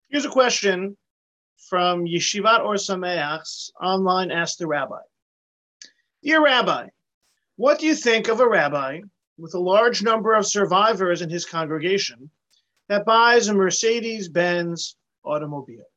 Here's a question from Yeshivat Or Sameach's online Ask the Rabbi. Dear Rabbi, what do you think of a rabbi with a large number of survivors in his congregation that buys a Mercedes-Benz automobile?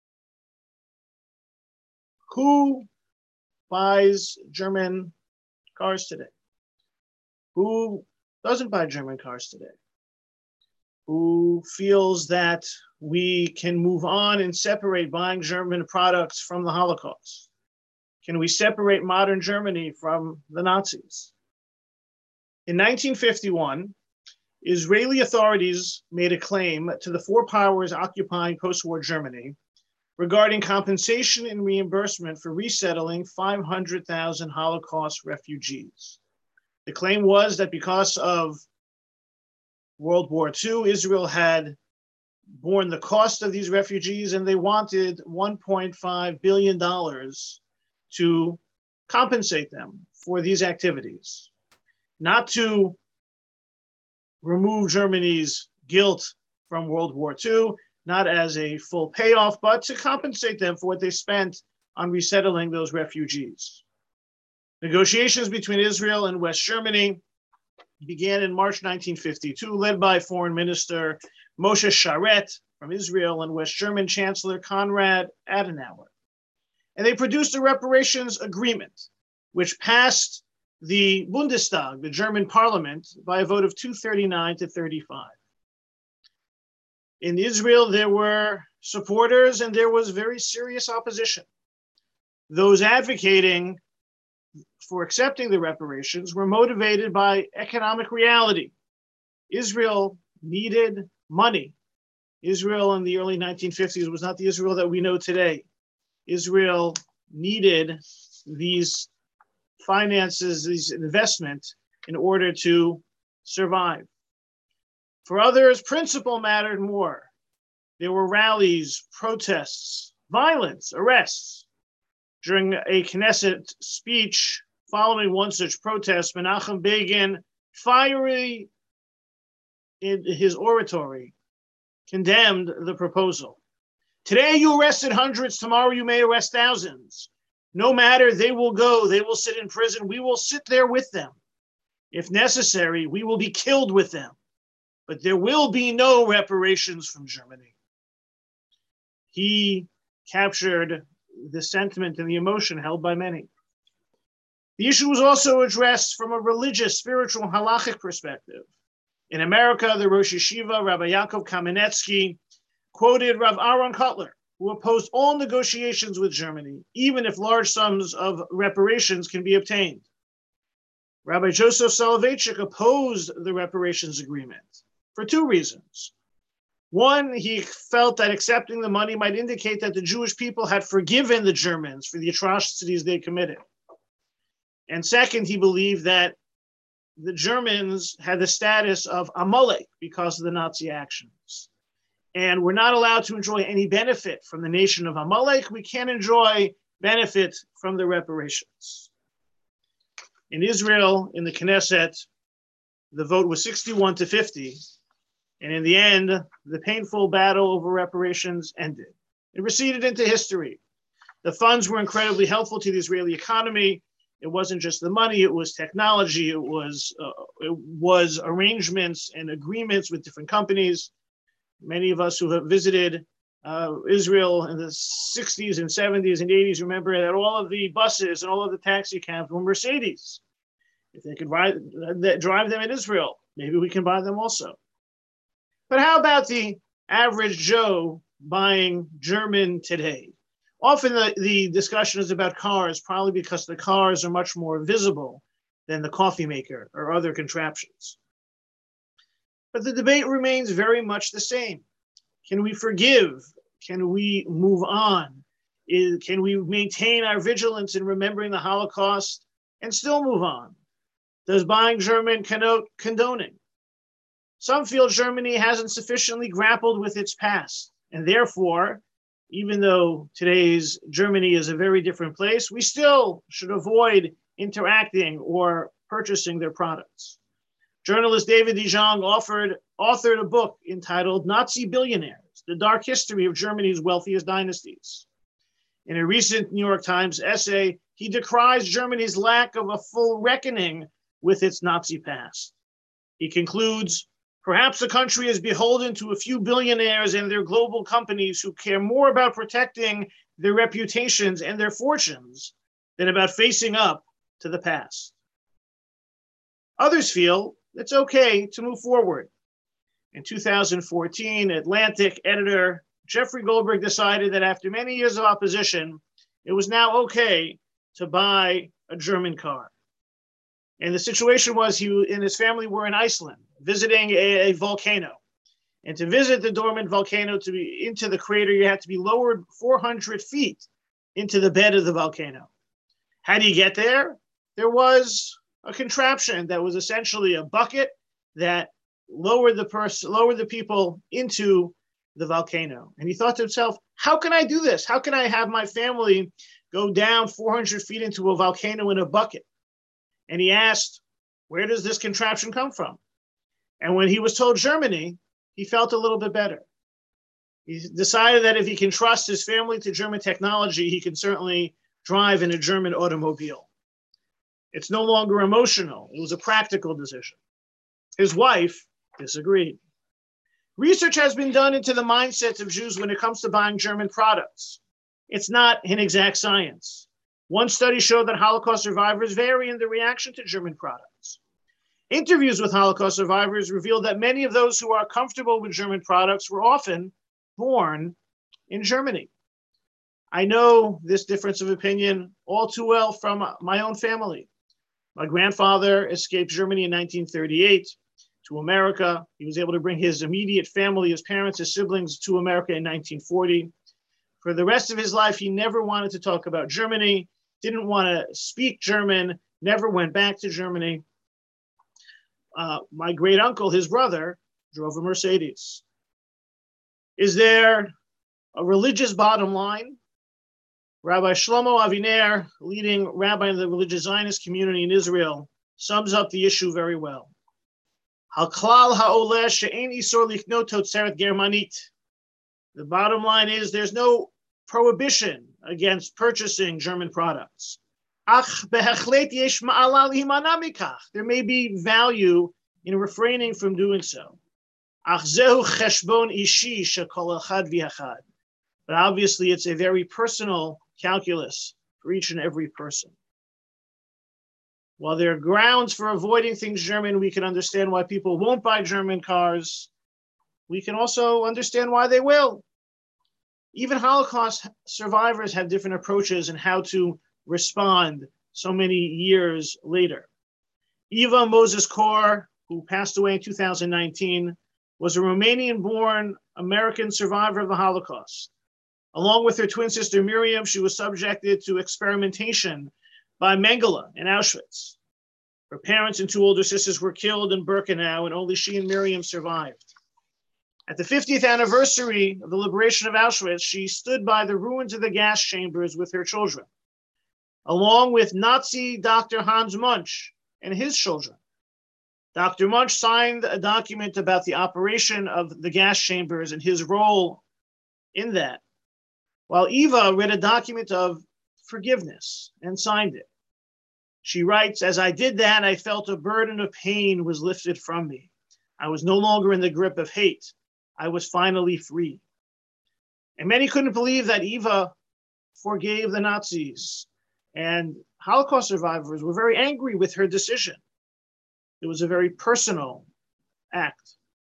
Who buys German cars today? Who doesn't buy German cars today? Who feels that we can move on and separate buying German products from the Holocaust? Can we separate modern Germany from the Nazis? In 1951, Israeli authorities made a claim to the four powers occupying post-war Germany regarding compensation and reimbursement for resettling 500,000 Holocaust refugees. The claim was that because of World War II, Israel had borne the cost of these refugees, and they wanted $1.5 billion to compensate them for these activities, not to remove Germany's guilt from World War II, not as a full payoff, but to compensate them for what they spent on resettling those refugees. Negotiations between Israel and West Germany began in March 1952, led by Foreign Minister Moshe Sharet from Israel and West German Chancellor Konrad Adenauer. And they produced a reparations agreement, which passed the Bundestag, the German parliament, by a vote of 239 to 35. In Israel, there were supporters and there was very serious opposition. Those advocating for accepting the reparations were motivated by economic reality. Israel needed money. Israel in the early 1950s was not the Israel that we know today. Israel needed these finances, these investments, in order to survive. For others, principle mattered more. There were rallies, protests, violence, arrests. During a Knesset speech following one such protest, Menachem Begin, fiery in his oratory, condemned the proposal. Today you arrested hundreds, tomorrow you may arrest thousands. No matter, they will go, they will sit in prison, we will sit there with them. If necessary, we will be killed with them. But there will be no reparations from Germany. He captured the sentiment and the emotion held by many. The issue was also addressed from a religious, spiritual, halachic perspective. In America, the Rosh Yeshiva, Rabbi Yaakov Kamenetsky, quoted Rav Aaron Kotler, who opposed all negotiations with Germany, even if large sums of reparations can be obtained. Rabbi Joseph Soloveitchik opposed the reparations agreement for two reasons. One, he felt that accepting the money might indicate that the Jewish people had forgiven the Germans for the atrocities they committed. And second, he believed that the Germans had the status of Amalek because of the Nazi actions. And we're not allowed to enjoy any benefit from the nation of Amalek. We can't enjoy benefit from the reparations. In Israel, in the Knesset, the vote was 61 to 50. And in the end, the painful battle over reparations ended. It receded into history. The funds were incredibly helpful to the Israeli economy. It wasn't just the money, it was technology, it was arrangements and agreements with different companies. Many of us who have visited Israel in the 60s and 70s and 80s remember that all of the buses and all of the taxi cabs were Mercedes. If they could drive them in Israel, maybe we can buy them also. But how about the average Joe buying German today? Often the discussion is about cars, probably because the cars are much more visible than the coffee maker or other contraptions. But the debate remains very much the same. Can we forgive? Can we move on? Can we maintain our vigilance in remembering the Holocaust and still move on? Does buying German connote condoning? Some feel Germany hasn't sufficiently grappled with its past, and therefore, even though today's Germany is a very different place, we still should avoid interacting or purchasing their products. Journalist David de Jong authored a book entitled Nazi Billionaires, the dark history of Germany's wealthiest dynasties. In a recent New York Times essay, he decries Germany's lack of a full reckoning with its Nazi past. He concludes, perhaps the country is beholden to a few billionaires and their global companies who care more about protecting their reputations and their fortunes than about facing up to the past. Others feel it's okay to move forward. In 2014, Atlantic editor Jeffrey Goldberg decided that after many years of opposition, it was now okay to buy a German car. And the situation was he and his family were in Iceland, visiting a volcano. And to visit the dormant volcano, to be into the crater, you had to be lowered 400 feet into the bed of the volcano. How do you get there? There was a contraption that was essentially a bucket that lowered the people into the volcano. And he thought to himself, how can I do this? How can I have my family go down 400 feet into a volcano in a bucket? And he asked, where does this contraption come from? And when he was told Germany, he felt a little bit better. He decided that if he can trust his family to German technology, he can certainly drive in a German automobile. It's no longer emotional. It was a practical decision. His wife disagreed. Research has been done into the mindsets of Jews when it comes to buying German products. It's not an exact science. One study showed that Holocaust survivors vary in their reaction to German products. Interviews with Holocaust survivors revealed that many of those who are comfortable with German products were often born in Germany. I know this difference of opinion all too well from my own family. My grandfather escaped Germany in 1938 to America. He was able to bring his immediate family, his parents, his siblings to America in 1940. For the rest of his life, he never wanted to talk about Germany, didn't want to speak German, never went back to Germany. My great uncle, his brother, drove a Mercedes. Is there a religious bottom line? Rabbi Shlomo Aviner, leading rabbi in the religious Zionist community in Israel, sums up the issue very well. Haklal ha'oleh she'ein isor liknot totzeret germanit. The bottom line is there's no prohibition against purchasing German products. Ach behechlet yesh ma'ala lihimana mikach. There may be value in refraining from doing so. Ach zehu cheshbon ishi shekol echad v'echad. But obviously it's a very personal calculus for each and every person. While there are grounds for avoiding things German, we can understand why people won't buy German cars. We can also understand why they will. Even Holocaust survivors have different approaches in how to respond so many years later. Eva Moses Kor, who passed away in 2019, was a Romanian-born American survivor of the Holocaust. Along with her twin sister Miriam, she was subjected to experimentation by Mengele in Auschwitz. Her parents and two older sisters were killed in Birkenau, and only she and Miriam survived. At the 50th anniversary of the liberation of Auschwitz, she stood by the ruins of the gas chambers with her children, along with Nazi Dr. Hans Munch and his children. Dr. Munch signed a document about the operation of the gas chambers and his role in that, while Eva read a document of forgiveness and signed it. She writes, as I did that, I felt a burden of pain was lifted from me. I was no longer in the grip of hate. I was finally free. And many couldn't believe that Eva forgave the Nazis. And Holocaust survivors were very angry with her decision. It was a very personal act.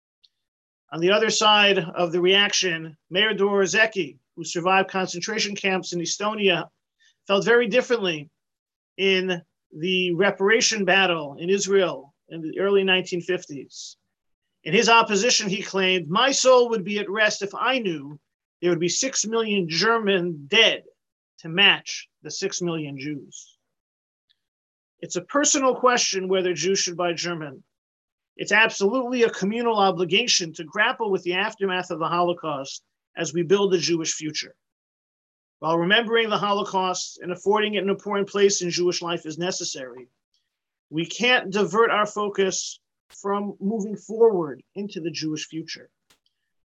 On the other side of the reaction, Meir Doroszewski, who survived concentration camps in Estonia, felt very differently in the reparation battle in Israel in the early 1950s. In his opposition, he claimed, my soul would be at rest if I knew there would be 6 million German dead to match the 6 million Jews. It's a personal question whether Jews should buy German. It's absolutely a communal obligation to grapple with the aftermath of the Holocaust as we build a Jewish future. While remembering the Holocaust and affording it an important place in Jewish life is necessary, we can't divert our focus from moving forward into the Jewish future.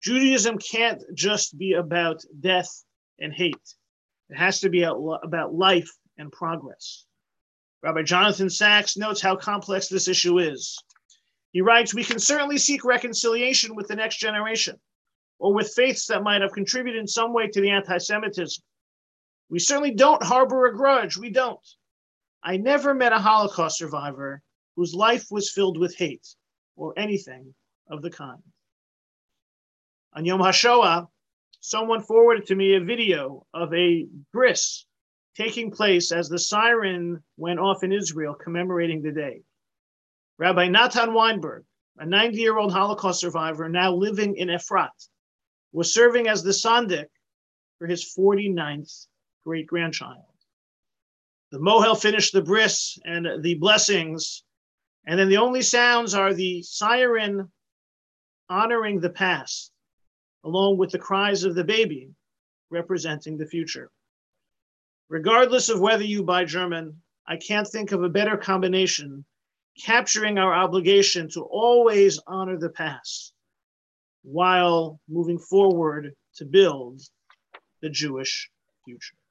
Judaism can't just be about death and hate. It has to be about life and progress. Rabbi Jonathan Sacks notes how complex this issue is. He writes, we can certainly seek reconciliation with the next generation, or with faiths that might have contributed in some way to the anti-Semitism. We certainly don't harbor a grudge. We don't. I never met a Holocaust survivor whose life was filled with hate or anything of the kind. On Yom HaShoah, someone forwarded to me a video of a bris taking place as the siren went off in Israel commemorating the day. Rabbi Natan Weinberg, a 90-year-old Holocaust survivor now living in Efrat, was serving as the sandik for his 49th great-grandchild. The mohel finished the bris and the blessings, and then the only sounds are the siren honoring the past, along with the cries of the baby representing the future. Regardless of whether you buy German, I can't think of a better combination capturing our obligation to always honor the past while moving forward to build the Jewish future.